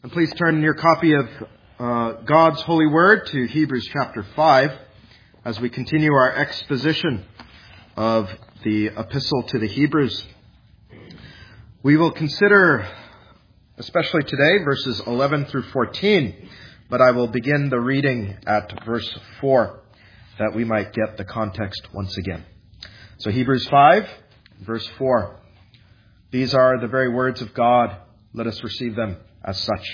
And please turn your copy of God's Holy Word to Hebrews chapter 5 as we continue our exposition of the epistle to the Hebrews. We will consider, especially today, verses 11 through 14, but I will begin the reading at verse 4 that we might get the context once again. So Hebrews 5, verse 4. These are the very words of God. Let us receive them as such.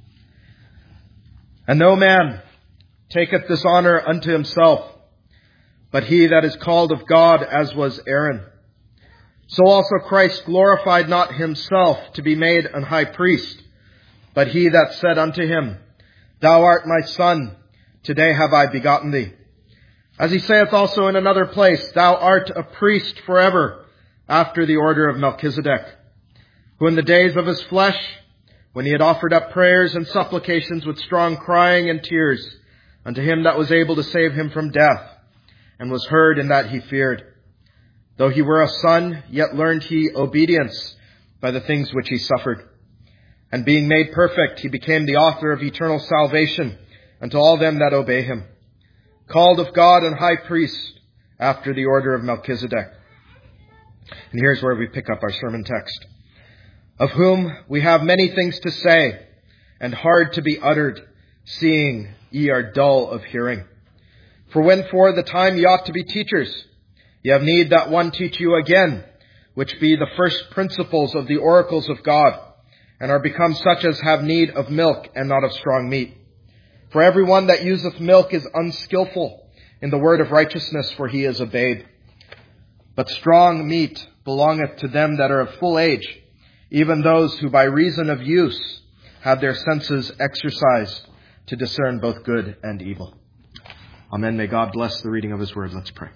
And no man taketh this honor unto himself, but he that is called of God, as was Aaron. So also Christ glorified not himself to be made an high priest, but he that said unto him, Thou art my son, today have I begotten thee. As he saith also in another place, Thou art a priest forever, after the order of Melchizedek, who in the days of his flesh, when he had offered up prayers and supplications with strong crying and tears unto him that was able to save him from death, and was heard in that he feared. Though he were a son, yet learned he obedience by the things which he suffered. And being made perfect, he became the author of eternal salvation unto all them that obey him, called of God and high priest after the order of Melchizedek. And here's where we pick up our sermon text. Of whom we have many things to say, and hard to be uttered, seeing ye are dull of hearing. For when for the time ye ought to be teachers, ye have need that one teach you again, which be the first principles of the oracles of God, and are become such as have need of milk, and not of strong meat. For every one that useth milk is unskillful in the word of righteousness, for he is a babe. But strong meat belongeth to them that are of full age, even those who by reason of use have their senses exercised to discern both good and evil. Amen. May God bless the reading of his word. Let's pray.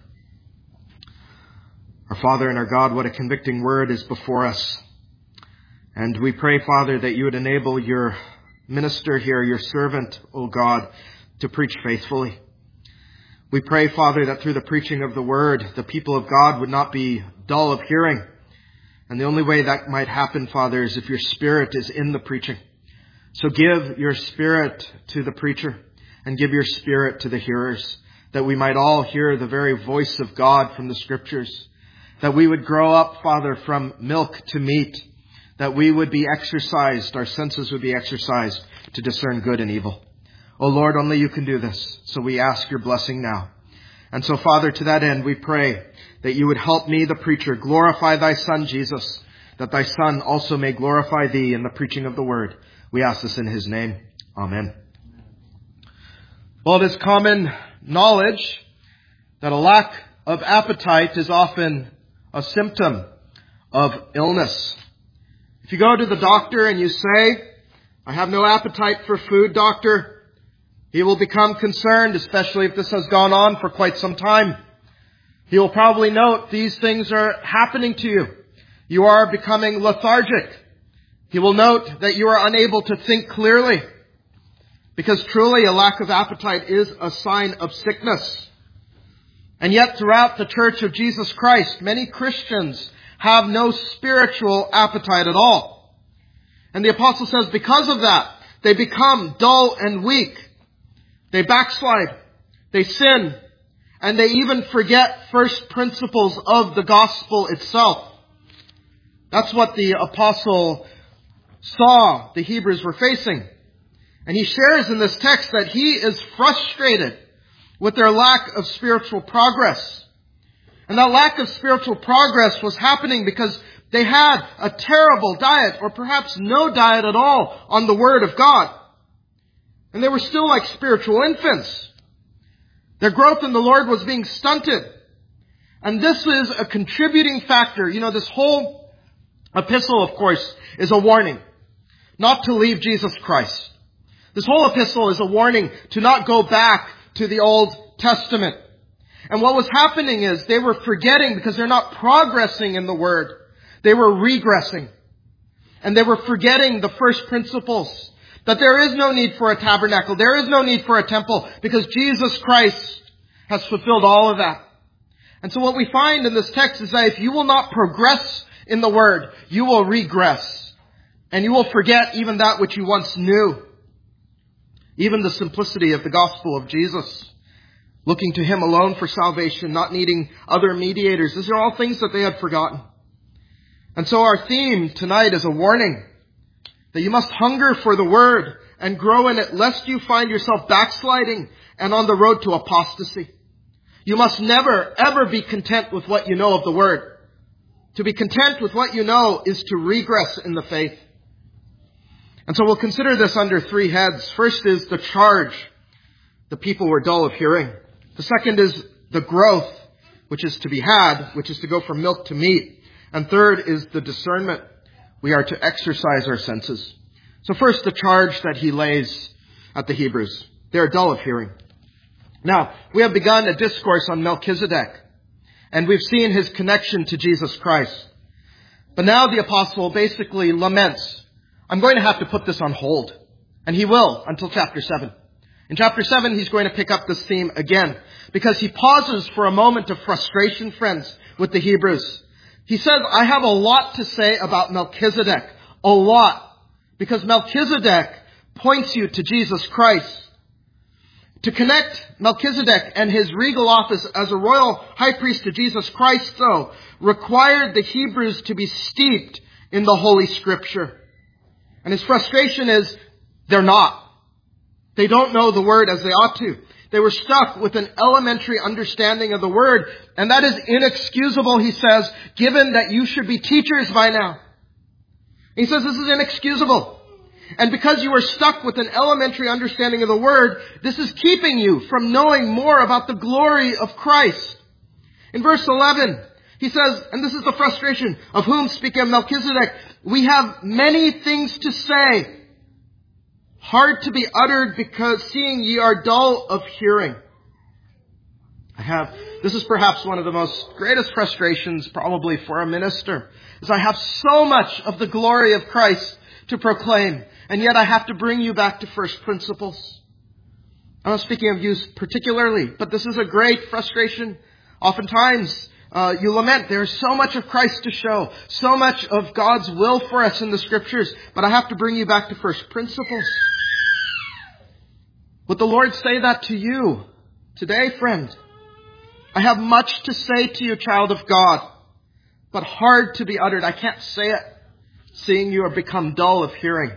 Our Father and our God, what a convicting word is before us. And we pray, Father, that you would enable your minister here, your servant, O God, to preach faithfully. We pray, Father, that through the preaching of the word, the people of God would not be dull of hearing. And the only way that might happen, Father, is if your Spirit is in the preaching. So give your Spirit to the preacher and give your Spirit to the hearers, that we might all hear the very voice of God from the Scriptures, that we would grow up, Father, from milk to meat, that we would be exercised, our senses would be exercised to discern good and evil. Oh Lord, only you can do this. So we ask your blessing now. And so, Father, to that end, we pray that you would help me, the preacher, glorify thy Son, Jesus, that thy Son also may glorify thee in the preaching of the word. We ask this in his name. Amen. Well, it is common knowledge that a lack of appetite is often a symptom of illness. If you go to the doctor and you say, I have no appetite for food, doctor, he will become concerned, especially if this has gone on for quite some time. He will probably note these things are happening to you. You are becoming lethargic. He will note that you are unable to think clearly, because truly a lack of appetite is a sign of sickness. And yet throughout the Church of Jesus Christ, many Christians have no spiritual appetite at all. And the apostle says because of that, they become dull and weak. They backslide, they sin, and they even forget first principles of the gospel itself. That's what the apostle saw the Hebrews were facing. And he shares in this text that he is frustrated with their lack of spiritual progress. And that lack of spiritual progress was happening because they had a terrible diet, or perhaps no diet at all, on the Word of God. And they were still like spiritual infants. Their growth in the Lord was being stunted. And this is a contributing factor. You know, this whole epistle, of course, is a warning not to leave Jesus Christ. This whole epistle is a warning to not go back to the Old Testament. And what was happening is they were forgetting, because they're not progressing in the Word. They were regressing. And they were forgetting the first principles. That there is no need for a tabernacle. There is no need for a temple, because Jesus Christ has fulfilled all of that. And so what we find in this text is that if you will not progress in the Word, you will regress. And you will forget even that which you once knew. Even the simplicity of the gospel of Jesus. Looking to Him alone for salvation, not needing other mediators. These are all things that they had forgotten. And so our theme tonight is a warning that you must hunger for the Word and grow in it, lest you find yourself backsliding and on the road to apostasy. You must never, ever be content with what you know of the Word. To be content with what you know is to regress in the faith. And so we'll consider this under three heads. First is the charge. The people were dull of hearing. The second is the growth, which is to be had, which is to go from milk to meat. And third is the discernment. We are to exercise our senses. So first, the charge that he lays at the Hebrews. They are dull of hearing. Now, we have begun a discourse on Melchizedek, and we've seen his connection to Jesus Christ. But now the apostle basically laments, I'm going to have to put this on hold. And he will until chapter 7. In chapter 7, he's going to pick up this theme again, because he pauses for a moment of frustration, friends, with the Hebrews. He says, I have a lot to say about Melchizedek. A lot. Because Melchizedek points you to Jesus Christ. To connect Melchizedek and his regal office as a royal high priest to Jesus Christ, though, required the Hebrews to be steeped in the Holy Scripture. And his frustration is, they're not. They don't know the Word as they ought to. They were stuck with an elementary understanding of the Word. And that is inexcusable, he says, given that you should be teachers by now. He says this is inexcusable. And because you are stuck with an elementary understanding of the Word, this is keeping you from knowing more about the glory of Christ. In verse 11, he says, and this is the frustration, of whom, speaking of Melchizedek, we have many things to say, hard to be uttered, because seeing ye are dull of hearing. This is perhaps one of the most greatest frustrations probably for a minister, is I have so much of the glory of Christ to proclaim, and yet I have to bring you back to first principles. I'm not speaking of you particularly, but this is a great frustration. Oftentimes, you lament, there's so much of Christ to show, so much of God's will for us in the Scriptures, but I have to bring you back to first principles. Would the Lord say that to you today, friend? I have much to say to you, child of God, but hard to be uttered. I can't say it, seeing you have become dull of hearing.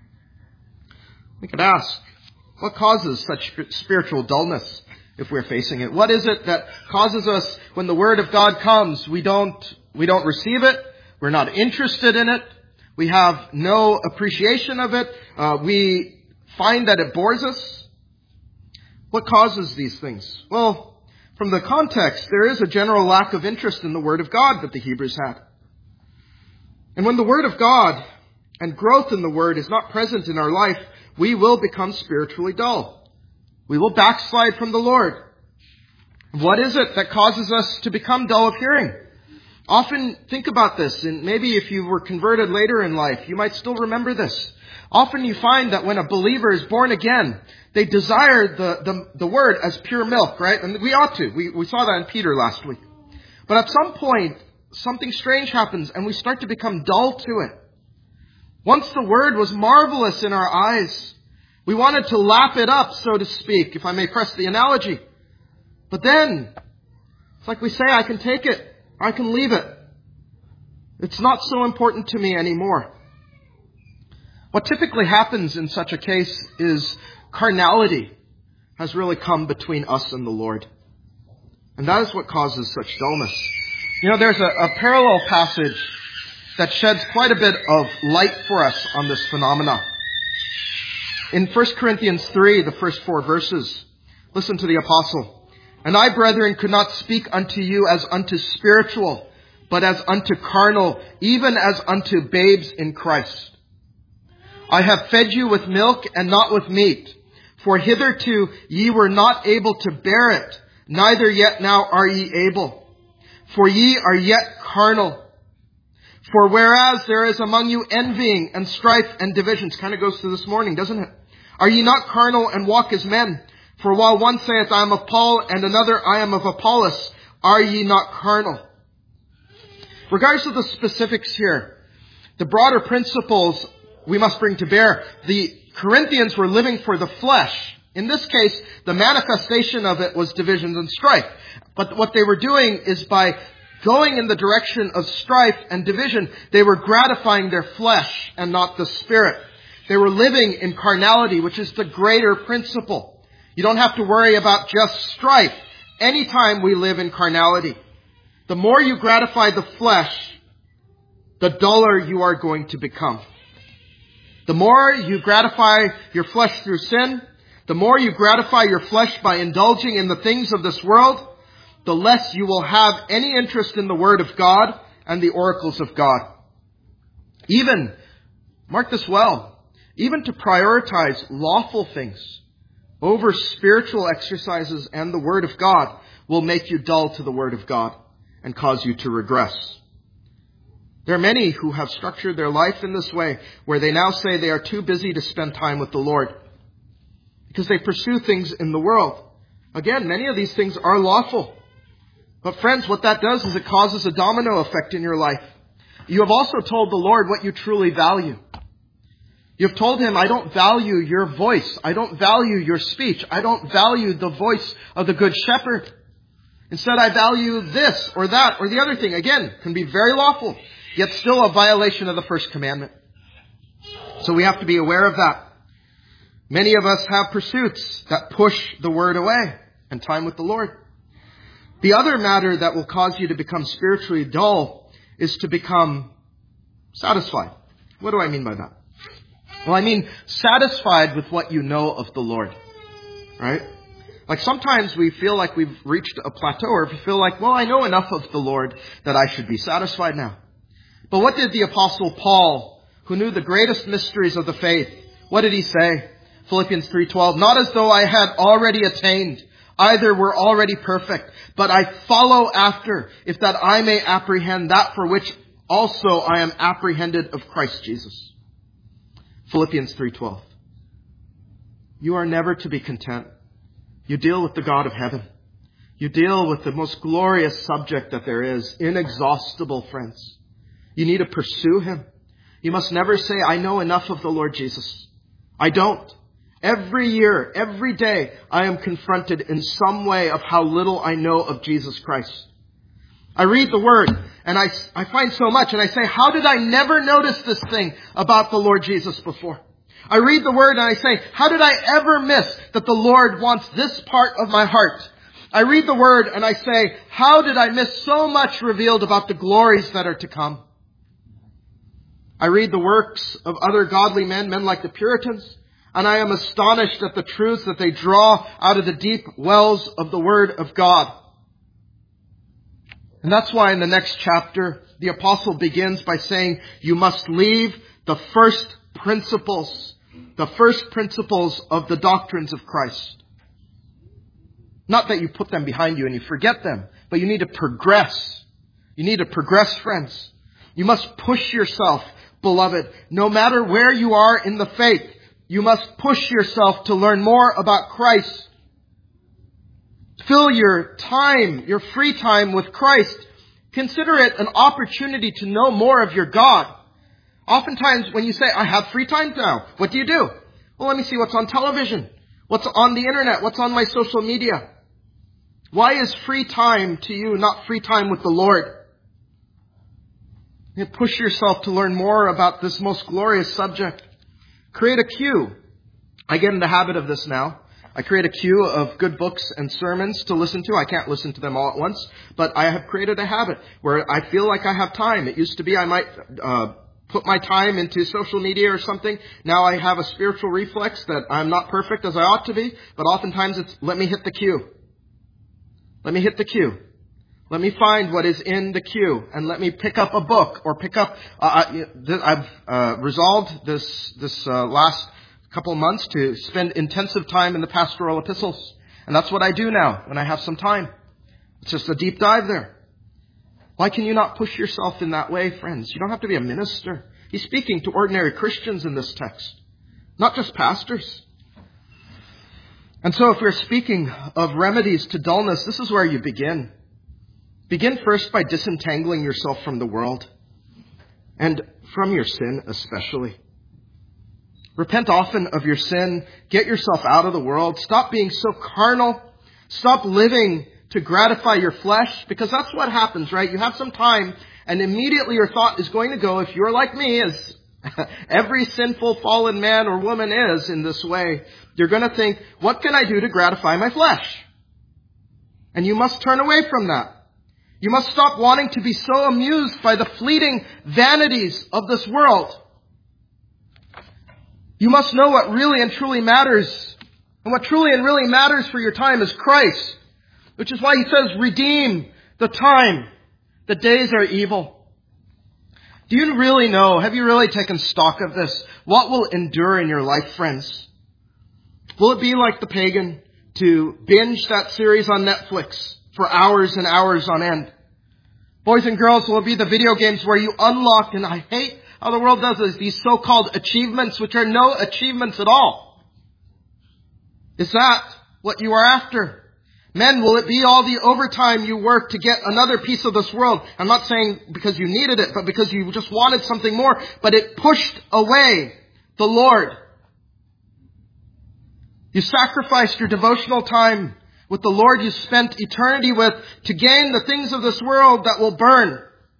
We could ask, what causes such spiritual dullness if we're facing it? What is it that causes us, when the Word of God comes, we don't receive it, we're not interested in it, we have no appreciation of it, we find that it bores us? What causes these things? Well, from the context, there is a general lack of interest in the Word of God that the Hebrews had. And when the Word of God and growth in the Word is not present in our life, we will become spiritually dull. We will backslide from the Lord. What is it that causes us to become dull of hearing? Often think about this, and maybe if you were converted later in life, you might still remember this. Often you find that when a believer is born again, they desire the Word as pure milk, right? And we ought to. We saw that in Peter last week. But at some point, something strange happens and we start to become dull to it. Once the Word was marvelous in our eyes. We wanted to lap it up, so to speak, if I may press the analogy. But then, it's like we say, I can take it, I can leave it. It's not so important to me anymore. What typically happens in such a case is carnality has really come between us and the Lord. And that is what causes such dullness. You know, there's a parallel passage that sheds quite a bit of light for us on this phenomena. In 1 Corinthians 3, the first 4 verses, listen to the apostle. And I, brethren, could not speak unto you as unto spiritual, but as unto carnal, even as unto babes in Christ. I have fed you with milk and not with meat, for hitherto ye were not able to bear it, neither yet now are ye able. For ye are yet carnal. For whereas there is among you envying and strife and divisions, kind of goes to this morning, doesn't it? Are ye not carnal and walk as men? For while one saith, I am of Paul, and another, I am of Apollos, are ye not carnal? Regardless of the specifics here, the broader principles we must bring to bear. The Corinthians were living for the flesh. In this case, the manifestation of it was divisions and strife. But what they were doing is by going in the direction of strife and division, they were gratifying their flesh and not the Spirit. They were living in carnality, which is the greater principle. You don't have to worry about just strife anytime we live in carnality. The more you gratify the flesh, the duller you are going to become. The more you gratify your flesh through sin, the more you gratify your flesh by indulging in the things of this world, the less you will have any interest in the Word of God and the oracles of God. Even, mark this well, even to prioritize lawful things over spiritual exercises and the Word of God will make you dull to the Word of God and cause you to regress. There are many who have structured their life in this way, where they now say they are too busy to spend time with the Lord because they pursue things in the world. Again, many of these things are lawful. But friends, what that does is it causes a domino effect in your life. You have also told the Lord what you truly value. You've told Him, I don't value your voice. I don't value your speech. I don't value the voice of the Good Shepherd. Instead, I value this or that or the other thing. Again, can be very lawful, yet still a violation of the first commandment. So we have to be aware of that. Many of us have pursuits that push the Word away and time with the Lord. The other matter that will cause you to become spiritually dull is to become satisfied. What do I mean by that? Well, I mean satisfied with what you know of the Lord. Right? Like sometimes we feel like we've reached a plateau, or we feel like, well, I know enough of the Lord that I should be satisfied now. But what did the Apostle Paul, who knew the greatest mysteries of the faith, what did he say? Philippians 3:12, not as though I had already attained, either were already perfect, but I follow after, if that I may apprehend that for which also I am apprehended of Christ Jesus. Philippians 3:12. You are never to be content. You deal with the God of heaven. You deal with the most glorious subject that there is, inexhaustible, friends. You need to pursue Him. You must never say, I know enough of the Lord Jesus. I don't. Every year, every day, I am confronted in some way of how little I know of Jesus Christ. I read the Word and I find so much and I say, how did I never notice this thing about the Lord Jesus before? I read the Word and I say, how did I ever miss that the Lord wants this part of my heart? I read the Word and I say, how did I miss so much revealed about the glories that are to come? I read the works of other godly men like the Puritans, and I am astonished at the truths that they draw out of the deep wells of the Word of God. And that's why in the next chapter, the apostle begins by saying, you must leave the first principles of the doctrines of Christ. Not that you put them behind you and you forget them, but you need to progress. You need to progress, friends. You must push yourself, beloved. No matter where you are in the faith, you must push yourself to learn more about Christ. Fill your time, your free time with Christ. Consider it an opportunity to know more of your God. Oftentimes when you say, I have free time now, what do you do? Well, let me see what's on television, what's on the internet, what's on my social media. Why is free time to you not free time with the Lord? You push yourself to learn more about this most glorious subject. Create a queue. I get in the habit of this now. I create a queue of good books and sermons to listen to. I can't listen to them all at once, but I have created a habit where I feel like I have time. It used to be I might put my time into social media or something. Now I have a spiritual reflex that I'm not perfect as I ought to be, but oftentimes it's let me hit the queue. Let me hit the queue. Let me find what is in the queue and let me pick up a book or pick up. I've resolved this last couple of months to spend intensive time in the pastoral epistles, and that's what I do now when I have some time. It's just a deep dive there. Why can you not push yourself in that way, friends? You don't have to be a minister. He's speaking to ordinary Christians in this text, not just pastors. And so if we're speaking of remedies to dullness, this is where you begin. Begin first by disentangling yourself from the world and from your sin especially. Repent often of your sin. Get yourself out of the world. Stop being so carnal. Stop living to gratify your flesh, because that's what happens, right? You have some time and immediately your thought is going to go, if you're like me, as every sinful fallen man or woman is in this way, you're going to think, what can I do to gratify my flesh? And you must turn away from that. You must stop wanting to be so amused by the fleeting vanities of this world. You must know what really and truly matters. And what truly and really matters for your time is Christ. Which is why he says, redeem the time. The days are evil. Do you really know, have you really taken stock of this? What will endure in your life, friends? Will it be like the pagan to binge that series on Netflix for hours and hours on end? Boys and girls, will it be the video games where you unlock, and I hate how the world does this, these so-called achievements, which are no achievements at all? Is that what you are after? Men, will it be all the overtime you work to get another piece of this world? I'm not saying because you needed it, but because you just wanted something more, but it pushed away the Lord. You sacrificed your devotional time with the Lord you spent eternity with to gain the things of this world that will burn.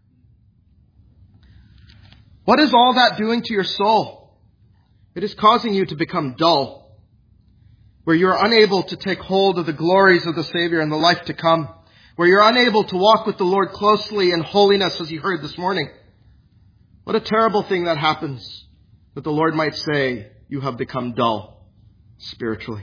What is all that doing to your soul? It is causing you to become dull, where you are unable to take hold of the glories of the Savior and the life to come, where you're unable to walk with the Lord closely in holiness, as you heard this morning. What a terrible thing that happens, that the Lord might say, you have become dull spiritually.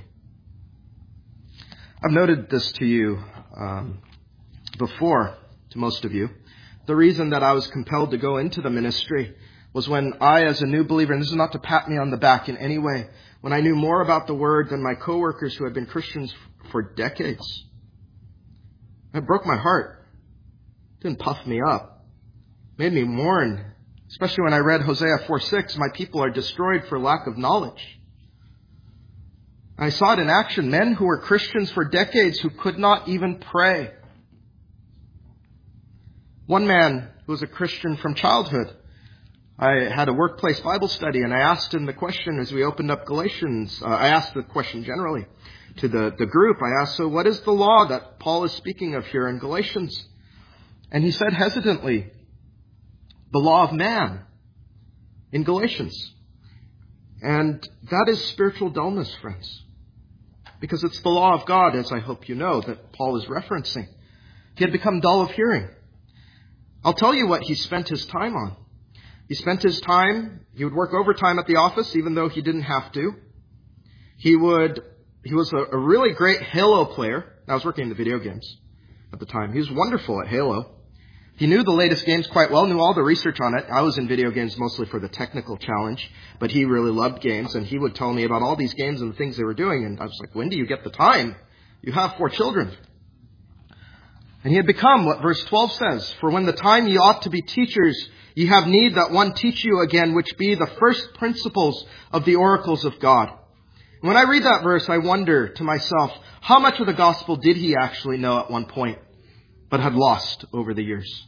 I've noted this to you before, to most of you. The reason that I was compelled to go into the ministry was when I, as a new believer, and this is not to pat me on the back in any way, when I knew more about the Word than my coworkers who had been Christians for decades. It broke my heart. It didn't puff me up. It made me mourn. Especially when I read Hosea 4:6, my people are destroyed for lack of knowledge. I saw it in action. Men who were Christians for decades who could not even pray. One man who was a Christian from childhood, I had a workplace Bible study, and I asked him the question as we opened up Galatians. I asked the question generally to the group. I asked, so what is the law that Paul is speaking of here in Galatians? And he said hesitantly, the law of man in Galatians. And that is spiritual dullness, friends. Because it's the law of God, as I hope you know, that Paul is referencing. He had become dull of hearing. I'll tell you what he spent his time on. He spent his time, he would work overtime at the office, even though he didn't have to. He was a really great Halo player. I was working in the video games at the time. He was wonderful at Halo. He knew the latest games quite well, knew all the research on it. I was in video games mostly for the technical challenge, but he really loved games, and he would tell me about all these games and the things they were doing, and I was like, when do you get the time? You have 4 children. And he had become what verse 12 says, for when the time ye ought to be teachers, ye have need that one teach you again, which be the first principles of the oracles of God. And when I read that verse, I wonder to myself, how much of the gospel did he actually know at one point, but had lost over the years?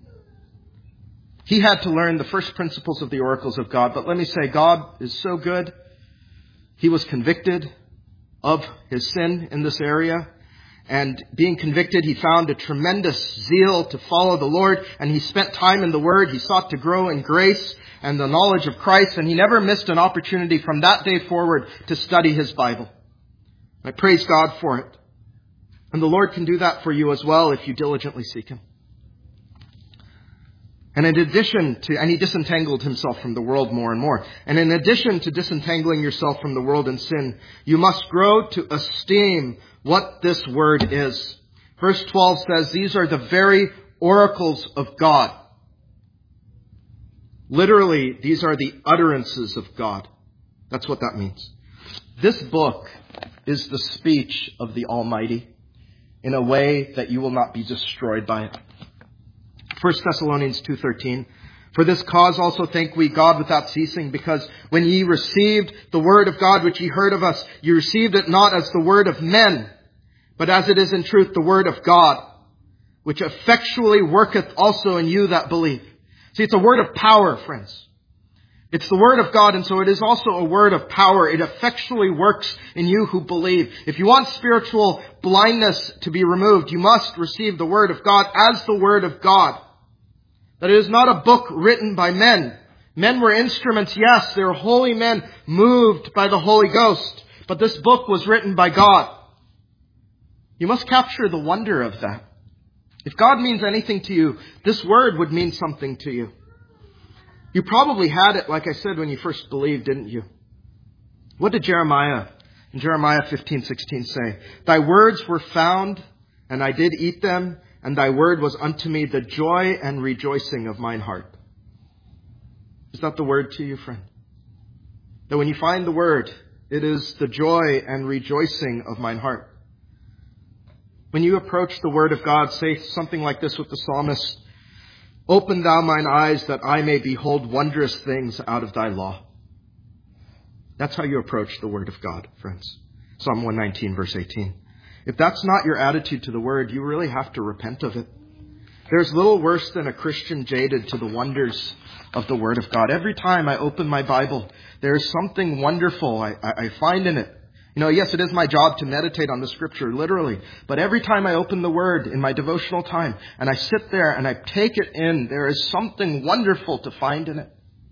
He had to learn the first principles of the oracles of God. But let me say, God is so good. He was convicted of his sin in this area. And being convicted, he found a tremendous zeal to follow the Lord. And he spent time in the Word. He sought to grow in grace and the knowledge of Christ. And he never missed an opportunity from that day forward to study his Bible. I praise God for it. And the Lord can do that for you as well if you diligently seek him. And in addition to, and he disentangled himself from the world more and more. And in addition to disentangling yourself from the world and sin, you must grow to esteem what this word is. Verse 12 says, these are the very oracles of God. Literally, these are the utterances of God. That's what that means. This book is the speech of the Almighty in a way that you will not be destroyed by it. 1 Thessalonians 2:13. For this cause also thank we God without ceasing, because when ye received the word of God which ye heard of us, ye received it not as the word of men, but as it is in truth the word of God, which effectually worketh also in you that believe. See, it's a word of power, friends. It's the Word of God, and so it is also a word of power. It effectually works in you who believe. If you want spiritual blindness to be removed, you must receive the Word of God as the Word of God. That it is not a book written by men. Men were instruments, yes, they were holy men moved by the Holy Ghost. But this book was written by God. You must capture the wonder of that. If God means anything to you, this word would mean something to you. You probably had it, like I said, when you first believed, didn't you? What did Jeremiah in Jeremiah 15:16 say? Thy words were found, and I did eat them, and thy word was unto me the joy and rejoicing of mine heart. Is that the word to you, friend? That when you find the word, it is the joy and rejoicing of mine heart. When you approach the word of God, say something like this with the psalmist. Open thou mine eyes that I may behold wondrous things out of thy law. That's how you approach the word of God, friends. Psalm 119, verse 18. If that's not your attitude to the word, you really have to repent of it. There's little worse than a Christian jaded to the wonders of the word of God. Every time I open my Bible, there is something wonderful I find in it. You know, yes, it is my job to meditate on the scripture, literally. But every time I open the word in my devotional time and I sit there and I take it in, there is something wonderful to find in it.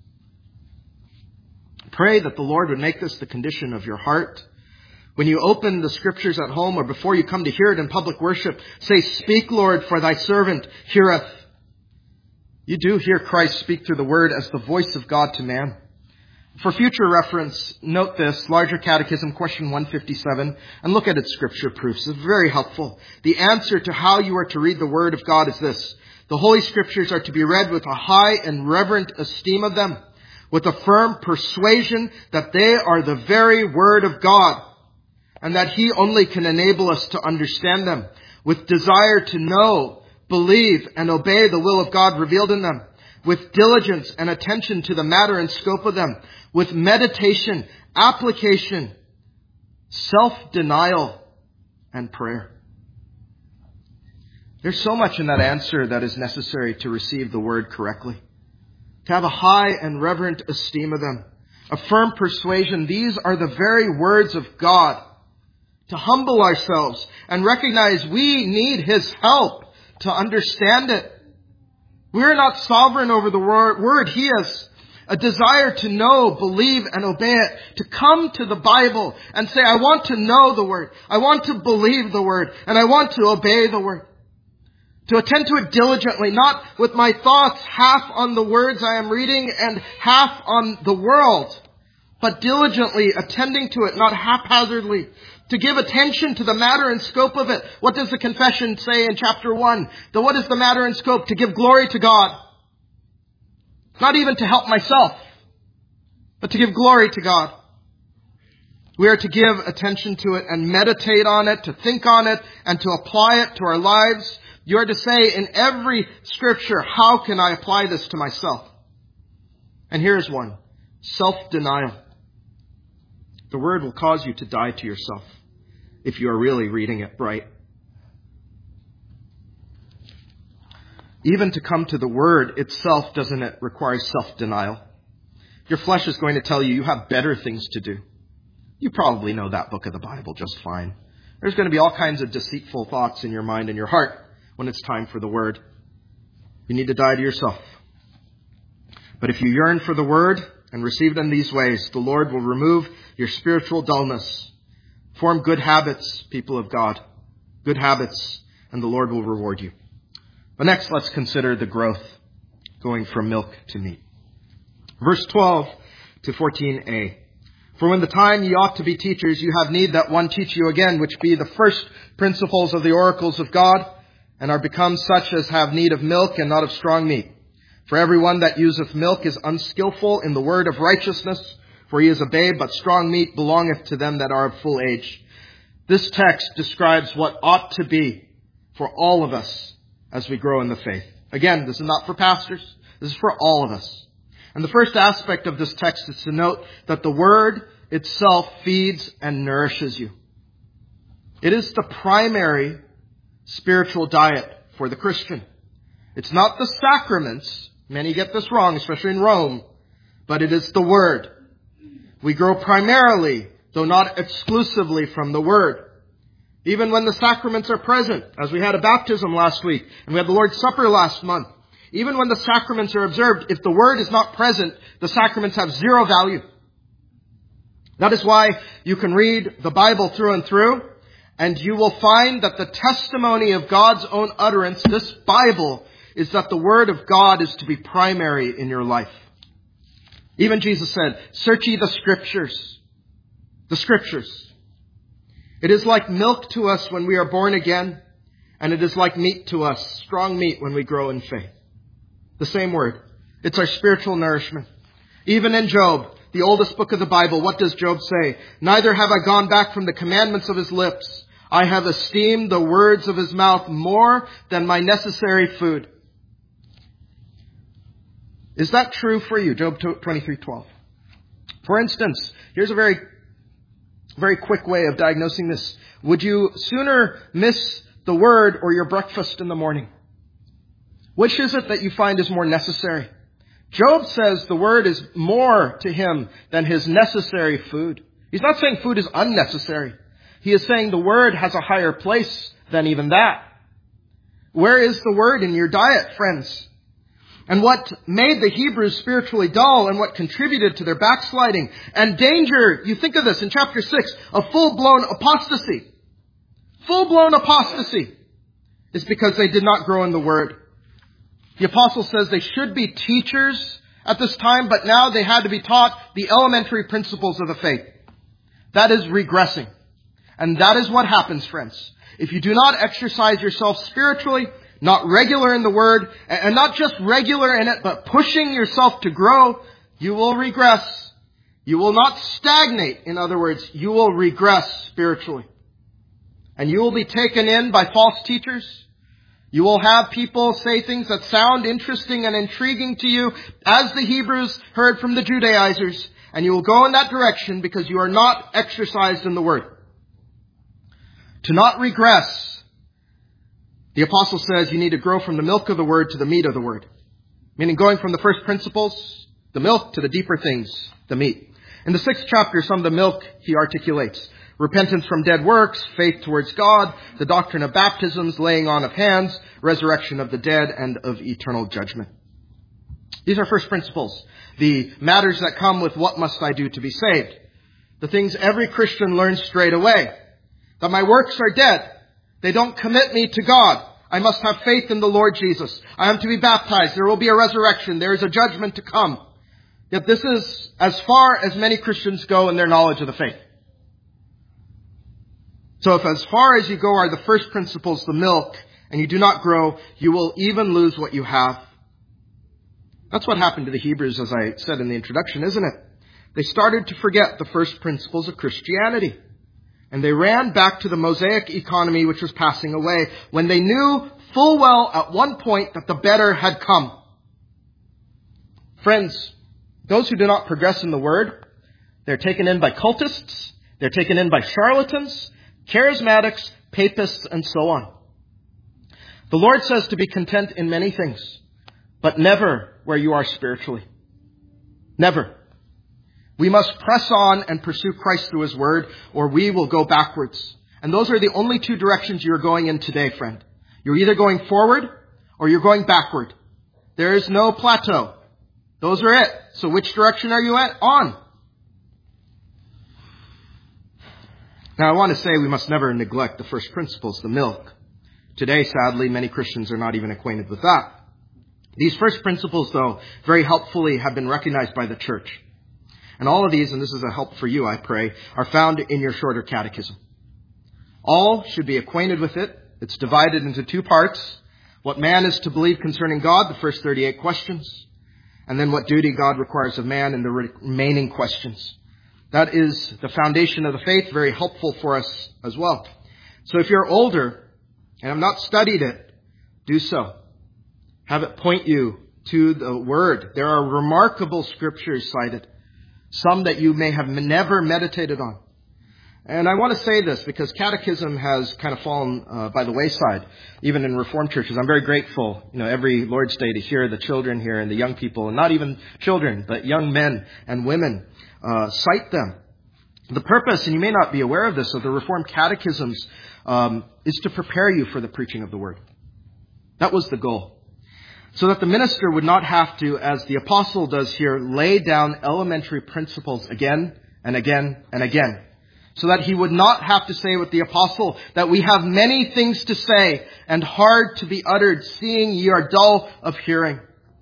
Pray that the Lord would make this the condition of your heart. When you open the scriptures at home or before you come to hear it in public worship, say, Speak, Lord, for thy servant heareth. You do hear Christ speak through the word as the voice of God to man. For future reference, note this, Larger Catechism, question 157, and look at its scripture proofs. It's very helpful. The answer to how you are to read the Word of God is this. The Holy Scriptures are to be read with a high and reverent esteem of them, with a firm persuasion that they are the very Word of God, and that He only can enable us to understand them, with desire to know, believe, and obey the will of God revealed in them, with diligence and attention to the matter and scope of them, with meditation, application, self-denial, and prayer. There's so much in that answer that is necessary to receive the word correctly. To have a high and reverent esteem of them. A firm persuasion, these are the very words of God. To humble ourselves and recognize we need His help to understand it. We're not sovereign over the word. He is. A desire to know, believe, and obey it. To come to the Bible and say, I want to know the Word. I want to believe the Word. And I want to obey the Word. To attend to it diligently, not with my thoughts half on the words I am reading and half on the world. But diligently attending to it, not haphazardly. To give attention to the matter and scope of it. What does the confession say in chapter 1? What is the matter and scope? To give glory to God. Not even to help myself, but to give glory to God. We are to give attention to it and meditate on it, to think on it, and to apply it to our lives. You are to say in every scripture, how can I apply this to myself? And here's one. Self-denial. The word will cause you to die to yourself if you are really reading it right. Even to come to the word itself, doesn't it require self-denial? Your flesh is going to tell you have better things to do. You probably know that book of the Bible just fine. There's going to be all kinds of deceitful thoughts in your mind and your heart when it's time for the word. You need to die to yourself. But if you yearn for the word and receive it in these ways, the Lord will remove your spiritual dullness. Form good habits, people of God. Good habits, and the Lord will reward you. But next, let's consider the growth going from milk to meat. Verse 12 to 14a. For when the time ye ought to be teachers, you have need that one teach you again, which be the first principles of the oracles of God, and are become such as have need of milk and not of strong meat. For every one that useth milk is unskillful in the word of righteousness, for he is a babe, but strong meat belongeth to them that are of full age. This text describes what ought to be for all of us as we grow in the faith. Again, this is not for pastors. This is for all of us. And the first aspect of this text is to note that the word itself feeds and nourishes you. It is the primary spiritual diet for the Christian. It's not the sacraments. Many get this wrong, especially in Rome. but it is the Word. We grow primarily, though not exclusively, from the Word. Even when the sacraments are present, as we had a baptism last week, and we had the Lord's Supper last month, even when the sacraments are observed, if the Word is not present, the sacraments have zero value. That is why you can read the Bible through and through, and you will find that the testimony of God's own utterance, this Bible, is that the Word of God is to be primary in your life. Even Jesus said, "Search ye the Scriptures." The Scriptures. It is like milk to us when we are born again, and it is like meat to us, strong meat, when we grow in faith. The same word. It's our spiritual nourishment. Even in Job, the oldest book of the Bible, what does Job say? "Neither have I gone back from the commandments of his lips. I have esteemed the words of his mouth more than my necessary food." Is that true for you? Job 23:12. For instance, here's a very quick way of diagnosing this. Would you sooner miss the Word or your breakfast in the morning? Which is it that you find is more necessary? Job says the Word is more to him than his necessary food. He's not saying food is unnecessary. He is saying the Word has a higher place than even that. Where is the Word in your diet, friends? And what made the Hebrews spiritually dull and what contributed to their backsliding and danger, you think of this in chapter 6, of full-blown apostasy. Full-blown apostasy is because they did not grow in the Word. The apostle says they should be teachers at this time, but now they had to be taught the elementary principles of the faith. That is regressing. And that is what happens, friends. If you do not exercise yourself spiritually, not regular in the Word, and not just regular in it, but pushing yourself to grow, you will regress. You will not stagnate. In other words, you will regress spiritually. And you will be taken in by false teachers. You will have people say things that sound interesting and intriguing to you, as the Hebrews heard from the Judaizers, and you will go in that direction because you are not exercised in the Word. To not regress, the apostle says you need to grow from the milk of the Word to the meat of the Word. Meaning going from the first principles, the milk, to the deeper things, the meat. In the 6th chapter, some of the milk he articulates. Repentance from dead works, faith towards God, the doctrine of baptisms, laying on of hands, resurrection of the dead, and of eternal judgment. These are first principles. The matters that come with what must I do to be saved. The things every Christian learns straight away. That my works are dead. They don't commit me to God. I must have faith in the Lord Jesus. I am to be baptized. There will be a resurrection. There is a judgment to come. Yet this is as far as many Christians go in their knowledge of the faith. So if as far as you go are the first principles, the milk, and you do not grow, you will even lose what you have. That's what happened to the Hebrews, as I said in the introduction, isn't it? They started to forget the first principles of Christianity. And they ran back to the Mosaic economy which was passing away, when they knew full well at one point that the better had come. Friends, those who do not progress in the Word, they're taken in by cultists, they're taken in by charlatans, charismatics, papists, and so on. The Lord says to be content in many things, but never where you are spiritually. Never. We must press on and pursue Christ through His Word, or we will go backwards. And those are the only two directions you're going in today, friend. You're either going forward or you're going backward. There is no plateau. Those are it. So which direction are you on? Now, I want to say we must never neglect the first principles, the milk. Today, sadly, many Christians are not even acquainted with that. These first principles, though, very helpfully have been recognized by the church. And all of these, and this is a help for you, I pray, are found in your shorter catechism. All should be acquainted with it. It's divided into 2 parts. What man is to believe concerning God, the first 38 questions. And then what duty God requires of man in the remaining questions. That is the foundation of the faith, very helpful for us as well. So if you're older and have not studied it, do so. Have it point you to the Word. There are remarkable scriptures cited. Some that you may have never meditated on. And I want to say this because catechism has kind of fallen by the wayside, even in Reformed churches. I'm very grateful, every Lord's Day to hear the children here and the young people, and not even children, but young men and women, cite them. The purpose, and you may not be aware of this, of the Reformed catechisms is to prepare you for the preaching of the Word. That was the goal. So that the minister would not have to, as the apostle does here, lay down elementary principles again and again and again. So that he would not have to say with the apostle that we have many things to say and hard to be uttered, seeing ye are dull of hearing.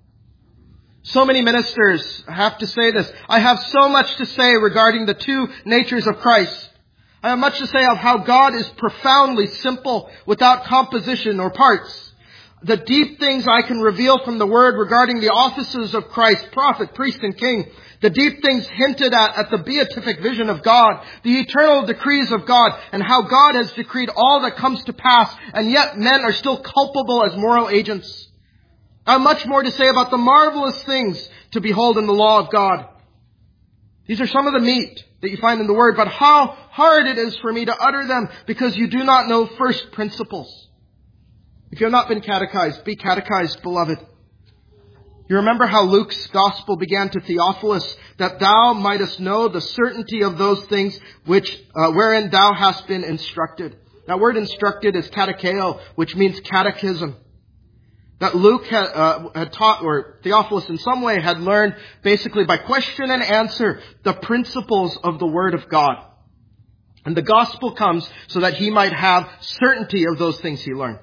So many ministers have to say this. I have so much to say regarding the two natures of Christ. I have much to say of how God is profoundly simple, without composition or parts. The deep things I can reveal from the Word regarding the offices of Christ, prophet, priest, and king. The deep things hinted at the beatific vision of God, the eternal decrees of God, and how God has decreed all that comes to pass, and yet men are still culpable as moral agents. I have much more to say about the marvelous things to behold in the law of God. These are some of the meat that you find in the Word, but how hard it is for me to utter them because you do not know first principles. If you have not been catechized, be catechized, beloved. You remember how Luke's gospel began to Theophilus, that thou mightest know the certainty of those things which wherein thou hast been instructed. That word instructed is katecheo, which means catechism. That Luke had taught, or Theophilus in some way had learned, basically by question and answer, the principles of the Word of God. And the gospel comes so that he might have certainty of those things he learned.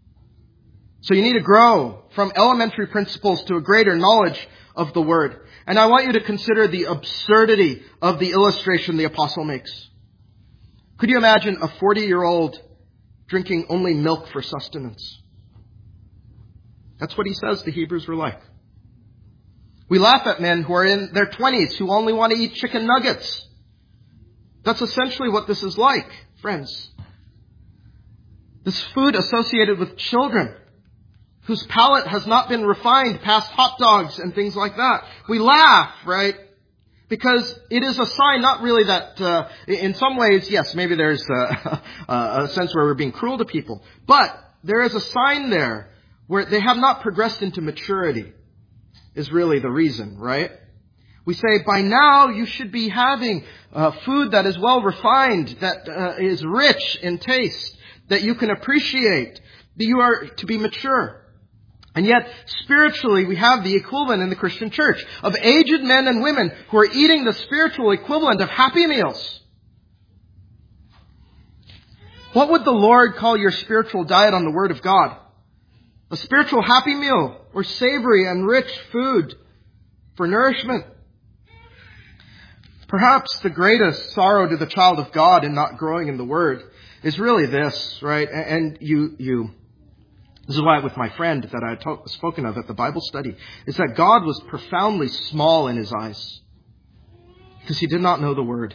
So you need to grow from elementary principles to a greater knowledge of the Word. And I want you to consider the absurdity of the illustration the apostle makes. Could you imagine a 40-year-old drinking only milk for sustenance? That's what he says the Hebrews were like. We laugh at men who are in their 20s who only want to eat chicken nuggets. That's essentially what this is like, friends. This food associated with children whose palate has not been refined past hot dogs and things like that. We laugh, right? Because it is a sign, not really that, in some ways, yes, maybe there's a sense where we're being cruel to people. But there is a sign there where they have not progressed into maturity, is really the reason, right? We say, by now you should be having food that is well refined, that is rich in taste, that you can appreciate, that you are to be mature. And yet, spiritually, we have the equivalent in the Christian church of aged men and women who are eating the spiritual equivalent of Happy Meals. What would the Lord call your spiritual diet on the Word of God? A spiritual Happy Meal or savory and rich food for nourishment? Perhaps the greatest sorrow to the child of God in not growing in the Word is really this, right? And this is why with my friend that I had spoken of at the Bible study, is that God was profoundly small in his eyes because he did not know the Word.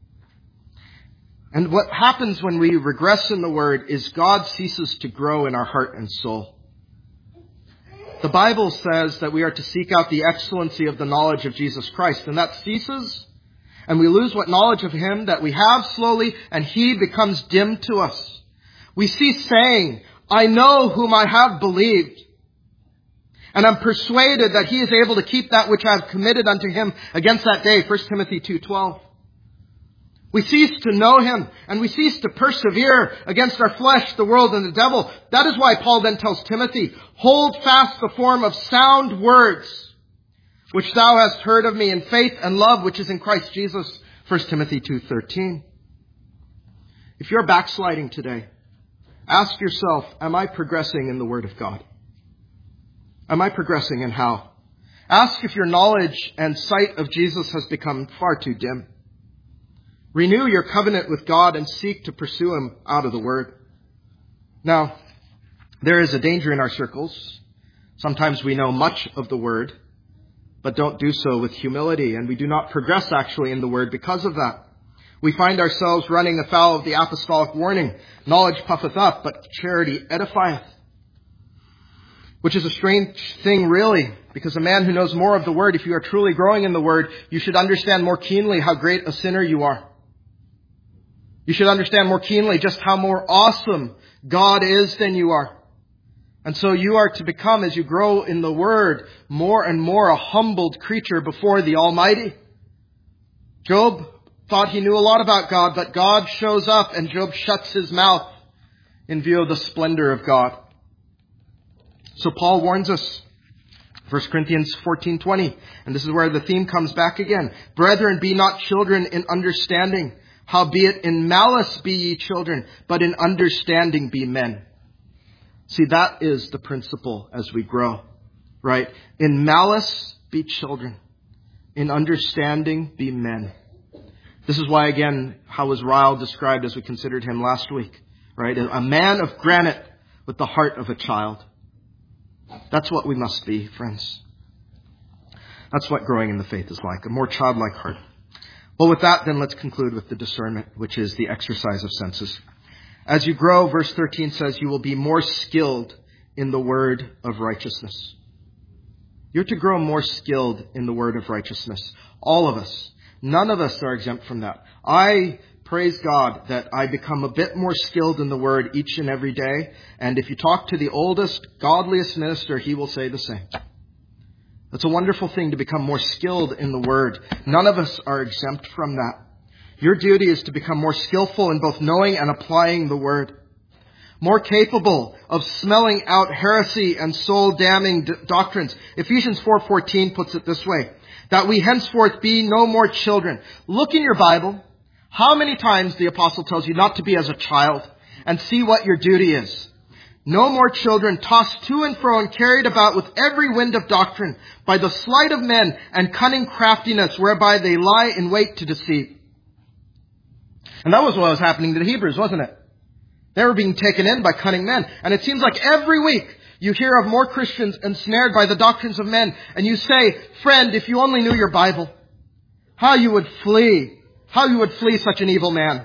And what happens when we regress in the Word is God ceases to grow in our heart and soul. The Bible says that we are to seek out the excellency of the knowledge of Jesus Christ, and that ceases, and we lose what knowledge of him that we have slowly, and he becomes dim to us. We cease saying, I know whom I have believed, and I'm persuaded that he is able to keep that which I have committed unto him against that day. 1 Timothy 2:12. We cease to know him, and we cease to persevere against our flesh, the world, and the devil. That is why Paul then tells Timothy, hold fast the form of sound words, which thou hast heard of me in faith and love, which is in Christ Jesus. 1 Timothy 2:13. If you're backsliding today, ask yourself, am I progressing in the Word of God? Am I progressing and how? Ask if your knowledge and sight of Jesus has become far too dim. Renew your covenant with God and seek to pursue him out of the Word. Now, there is a danger in our circles. Sometimes we know much of the Word, but don't do so with humility, and we do not progress actually in the Word because of that. We find ourselves running afoul of the apostolic warning, knowledge puffeth up, but charity edifieth. Which is a strange thing really, because a man who knows more of the Word, if you are truly growing in the Word, you should understand more keenly how great a sinner you are. You should understand more keenly just how more awesome God is than you are. And so you are to become, as you grow in the Word, more and more a humbled creature before the Almighty. Job thought he knew a lot about God, but God shows up and Job shuts his mouth in view of the splendor of God. So Paul warns us, 1 Corinthians 14:20, and this is where the theme comes back again. Brethren, be not children in understanding, howbeit in malice be ye children, but in understanding be men. See, that is the principle as we grow, right? In malice be children, in understanding be men. This is why, again, how was Ryle described as we considered him last week, right? A man of granite with the heart of a child. That's what we must be, friends. That's what growing in the faith is like, a more childlike heart. Well, with that, then let's conclude with the discernment, which is the exercise of senses. As you grow, verse 13 says, you will be more skilled in the word of righteousness. You're to grow more skilled in the word of righteousness. All of us. None of us are exempt from that. I praise God that I become a bit more skilled in the word each and every day. And if you talk to the oldest, godliest minister, he will say the same. It's a wonderful thing to become more skilled in the word. None of us are exempt from that. Your duty is to become more skillful in both knowing and applying the word. More capable of smelling out heresy and soul-damning doctrines. Ephesians 4:14 puts it this way, that we henceforth be no more children. Look in your Bible. How many times the apostle tells you not to be as a child, and see what your duty is. No more children, tossed to and fro and carried about with every wind of doctrine by the sleight of men and cunning craftiness whereby they lie in wait to deceive. And that was what was happening to the Hebrews, wasn't it? They were being taken in by cunning men. And it seems like every week you hear of more Christians ensnared by the doctrines of men. And you say, friend, if you only knew your Bible, how you would flee such an evil man.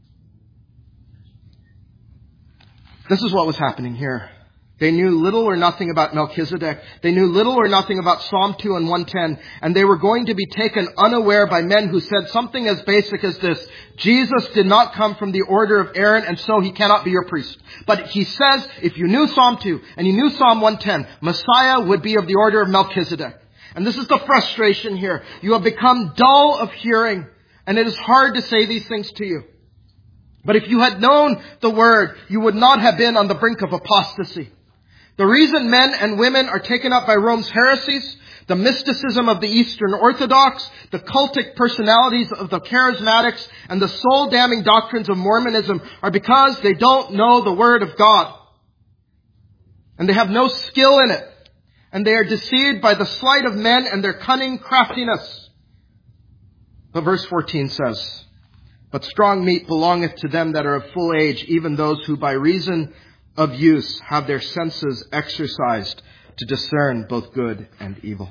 This is what was happening here. They knew little or nothing about Melchizedek. They knew little or nothing about Psalm 2 and 110. And they were going to be taken unaware by men who said something as basic as this. Jesus did not come from the order of Aaron, and so he cannot be your priest. But he says, if you knew Psalm 2 and you knew Psalm 110, Messiah would be of the order of Melchizedek. And this is the frustration here. You have become dull of hearing, and it is hard to say these things to you. But if you had known the word, you would not have been on the brink of apostasy. The reason men and women are taken up by Rome's heresies, the mysticism of the Eastern Orthodox, the cultic personalities of the charismatics, and the soul-damning doctrines of Mormonism are because they don't know the Word of God. And they have no skill in it. And they are deceived by the sleight of men and their cunning craftiness. But verse 14 says, but strong meat belongeth to them that are of full age, even those who by reason of use have their senses exercised to discern both good and evil.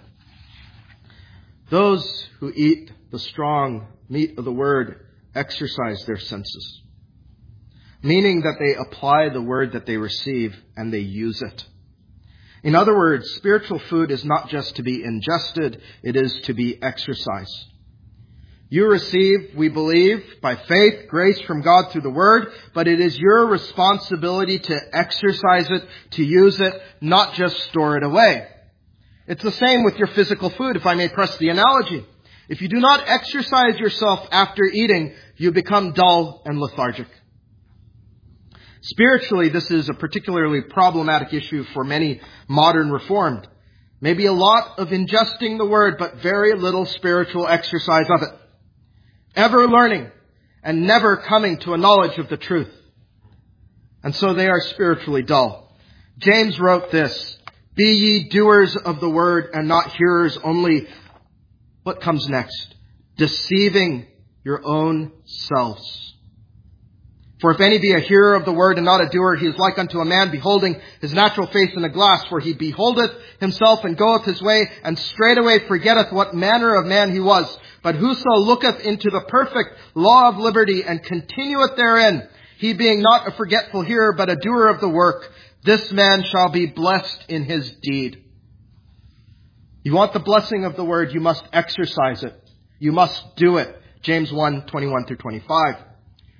Those who eat the strong meat of the word exercise their senses, meaning that they apply the word that they receive and they use it. In other words, spiritual food is not just to be ingested, it is to be exercised. You receive, we believe, by faith, grace from God through the Word, but it is your responsibility to exercise it, to use it, not just store it away. It's the same with your physical food, if I may press the analogy. If you do not exercise yourself after eating, you become dull and lethargic. Spiritually, this is a particularly problematic issue for many modern Reformed. Maybe a lot of ingesting the Word, but very little spiritual exercise of it. Ever learning and never coming to a knowledge of the truth. And so they are spiritually dull. James wrote this, be ye doers of the word and not hearers only. What comes next? Deceiving your own selves. For if any be a hearer of the word and not a doer, he is like unto a man beholding his natural face in a glass, where he beholdeth himself and goeth his way, and straightway forgetteth what manner of man he was. But whoso looketh into the perfect law of liberty and continueth therein, he being not a forgetful hearer, but a doer of the work, this man shall be blessed in his deed. You want the blessing of the word, you must exercise it. You must do it. James 1:21 through 25.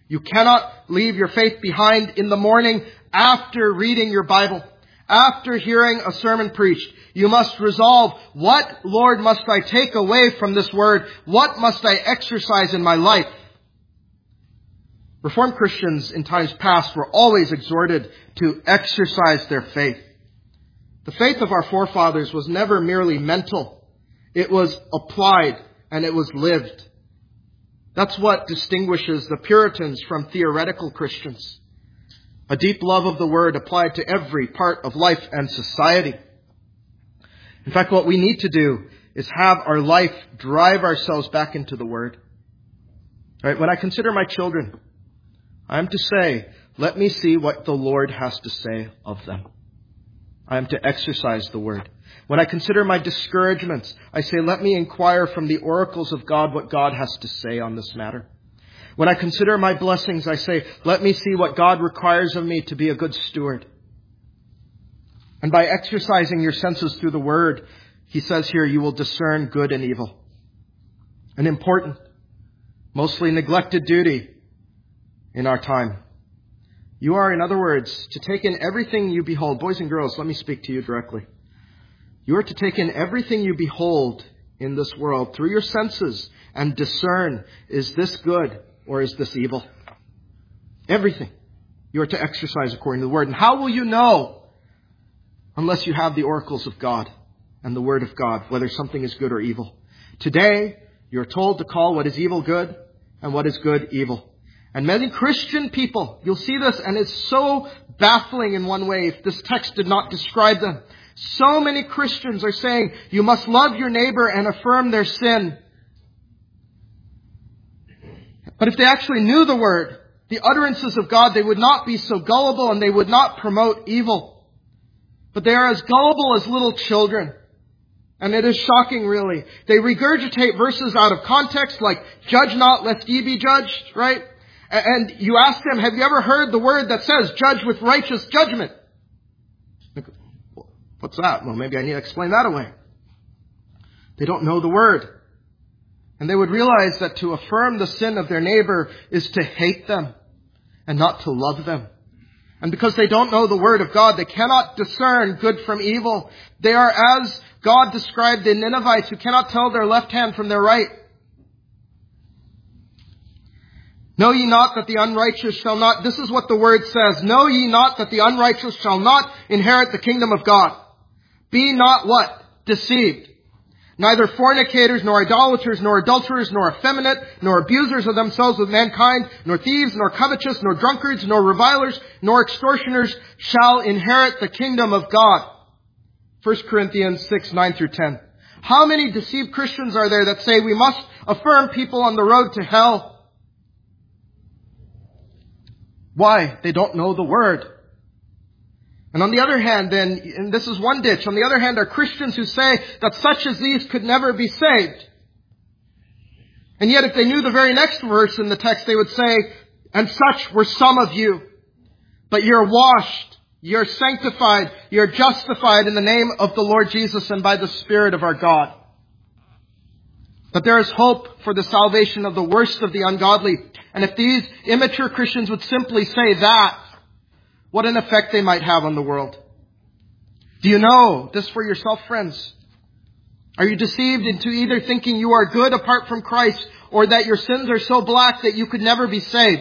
You cannot leave your faith behind in the morning after reading your Bible, after hearing a sermon preached. You must resolve, what, Lord, must I take away from this word? What must I exercise in my life? Reformed Christians in times past were always exhorted to exercise their faith. The faith of our forefathers was never merely mental. It was applied and it was lived. That's what distinguishes the Puritans from theoretical Christians. A deep love of the Word applied to every part of life and society. In fact, what we need to do is have our life drive ourselves back into the Word. Right? When I consider my children, I am to say, let me see what the Lord has to say of them. I am to exercise the Word. When I consider my discouragements, I say, let me inquire from the oracles of God what God has to say on this matter. When I consider my blessings, I say, let me see what God requires of me to be a good steward. And by exercising your senses through the Word, he says here, you will discern good and evil. An important, mostly neglected duty in our time. You are, in other words, to take in everything you behold. Boys and girls, let me speak to you directly. You are to take in everything you behold in this world through your senses and discern, is this good or is this evil? Everything you are to exercise according to the Word. And how will you know unless you have the oracles of God and the Word of God, whether something is good or evil? Today, you are told to call what is evil good and what is good evil. And many Christian people, you'll see this, and it's so baffling in one way if this text did not describe them. So many Christians are saying, you must love your neighbor and affirm their sin. But if they actually knew the Word, the utterances of God, they would not be so gullible and they would not promote evil. But they are as gullible as little children. And it is shocking, really. They regurgitate verses out of context like, judge not lest ye be judged, right? And you ask them, have you ever heard the word that says, judge with righteous judgment? What's that? Well, maybe I need to explain that away. They don't know the Word. And they would realize that to affirm the sin of their neighbor is to hate them and not to love them. And because they don't know the Word of God, they cannot discern good from evil. They are as God described the Ninevites who cannot tell their left hand from their right. Know ye not that the unrighteous shall not, this is what the Word says, know ye not that the unrighteous shall not inherit the kingdom of God. Be not what? Deceived. Neither fornicators, nor idolaters, nor adulterers, nor effeminate, nor abusers of themselves with mankind, nor thieves, nor covetous, nor drunkards, nor revilers, nor extortioners shall inherit the kingdom of God. 1 Corinthians 6, 9 through 10. How many deceived Christians are there that say we must affirm people on the road to hell? Why? They don't know the Word. And on the other hand, then, and this is one ditch, on the other hand are Christians who say that such as these could never be saved. And yet if they knew the very next verse in the text, they would say, and such were some of you. But you're washed, you're sanctified, you're justified in the name of the Lord Jesus and by the Spirit of our God. But there is hope for the salvation of the worst of the ungodly. And if these immature Christians would simply say that, what an effect they might have on the world. Do you know this for yourself, friends? Are you deceived into either thinking you are good apart from Christ or that your sins are so black that you could never be saved?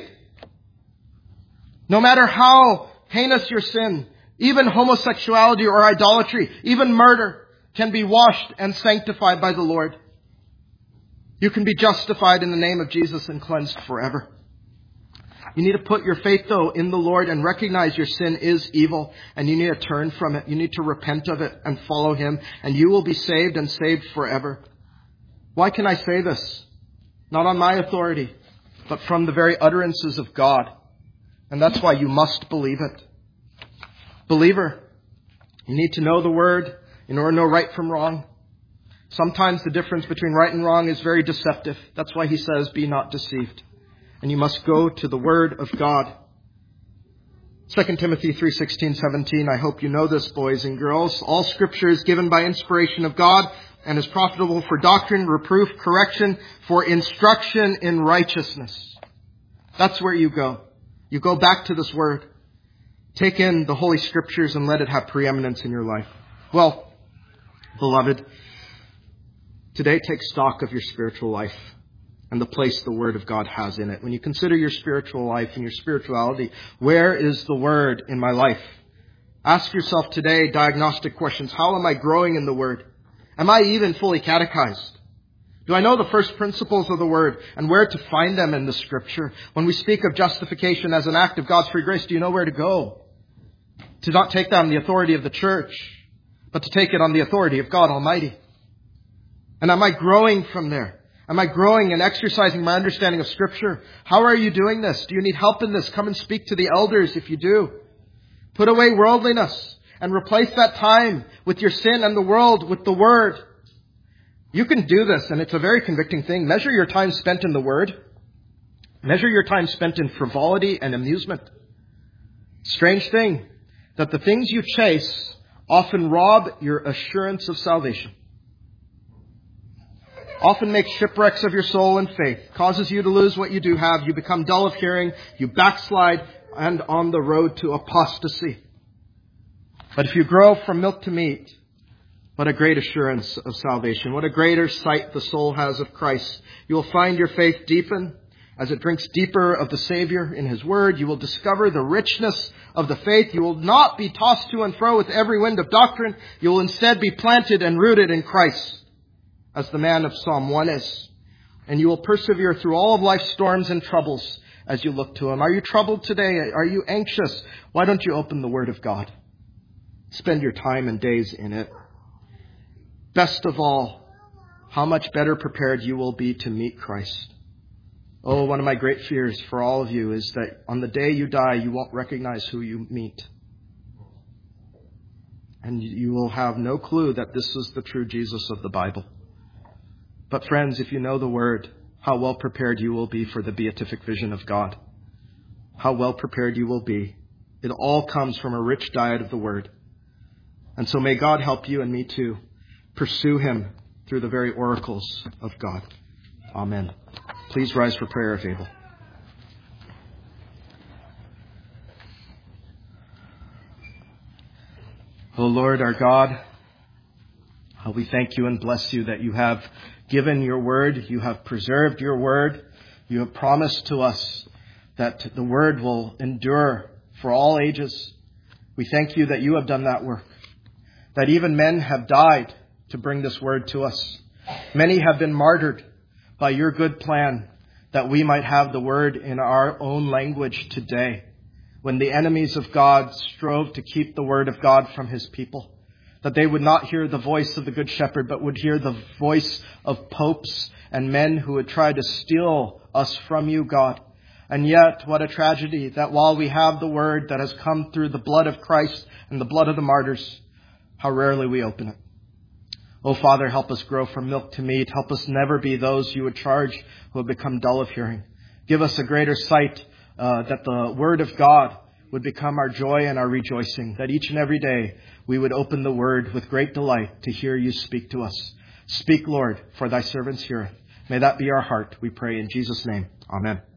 No matter how heinous your sin, even homosexuality or idolatry, even murder, can be washed and sanctified by the Lord. You can be justified in the name of Jesus and cleansed forever. You need to put your faith, though, in the Lord and recognize your sin is evil and you need to turn from it. You need to repent of it and follow Him and you will be saved and saved forever. Why can I say this? Not on my authority, but from the very utterances of God. And that's why you must believe it. Believer, you need to know the Word in order to know right from wrong. Sometimes the difference between right and wrong is very deceptive. That's why he says, be not deceived. And you must go to the Word of God. 2 Timothy 3:16, 17. I hope you know this, boys and girls. All Scripture is given by inspiration of God and is profitable for doctrine, reproof, correction, for instruction in righteousness. That's where you go. You go back to this Word. Take in the Holy Scriptures and let it have preeminence in your life. Well, beloved, today take stock of your spiritual life and the place the Word of God has in it. When you consider your spiritual life and your spirituality, where is the Word in my life? Ask yourself today diagnostic questions. How am I growing in the Word? Am I even fully catechized? Do I know the first principles of the Word and where to find them in the Scripture? When we speak of justification as an act of God's free grace, do you know where to go? To not take that on the authority of the church, but to take it on the authority of God Almighty. And am I growing from there? Am I growing and exercising my understanding of Scripture? How are you doing this? Do you need help in this? Come and speak to the elders if you do. Put away worldliness and replace that time with your sin and the world with the Word. You can do this, and it's a very convicting thing. Measure your time spent in the Word. Measure your time spent in frivolity and amusement. Strange thing that the things you chase often rob your assurance of salvation. Often make shipwrecks of your soul and faith. Causes you to lose what you do have. You become dull of hearing. You backslide and on the road to apostasy. But if you grow from milk to meat, what a great assurance of salvation. What a greater sight the soul has of Christ. You will find your faith deepen as it drinks deeper of the Savior in His Word. You will discover the richness of the faith. You will not be tossed to and fro with every wind of doctrine. You will instead be planted and rooted in Christ, as the man of Psalm 1 is. And you will persevere through all of life's storms and troubles as you look to Him. Are you troubled today? Are you anxious? Why don't you open the Word of God? Spend your time and days in it. Best of all, how much better prepared you will be to meet Christ. Oh, one of my great fears for all of you is that on the day you die, you won't recognize who you meet. And you will have no clue that this is the true Jesus of the Bible. But friends, if you know the Word, how well prepared you will be for the beatific vision of God. How well prepared you will be. It all comes from a rich diet of the Word. And so may God help you and me too pursue Him through the very oracles of God. Amen. Please rise for prayer if able. O Lord our God, how we thank you and bless you that you have given your word, you have preserved your word, you have promised to us that the word will endure for all ages. We thank you that you have done that work, that even men have died to bring this word to us. Many have been martyred by your good plan that we might have the word in our own language today, when the enemies of God strove to keep the word of God from his people, that they would not hear the voice of the Good Shepherd, but would hear the voice of popes and men who would try to steal us from you, God. And yet, what a tragedy that while we have the word that has come through the blood of Christ and the blood of the martyrs, how rarely we open it. Oh, Father, help us grow from milk to meat. Help us never be those you would charge who have become dull of hearing. Give us a greater sight that the word of God would become our joy and our rejoicing, that each and every day we would open the word with great delight to hear you speak to us. Speak, Lord, for thy servants heareth. May that be our heart, we pray in Jesus' name. Amen.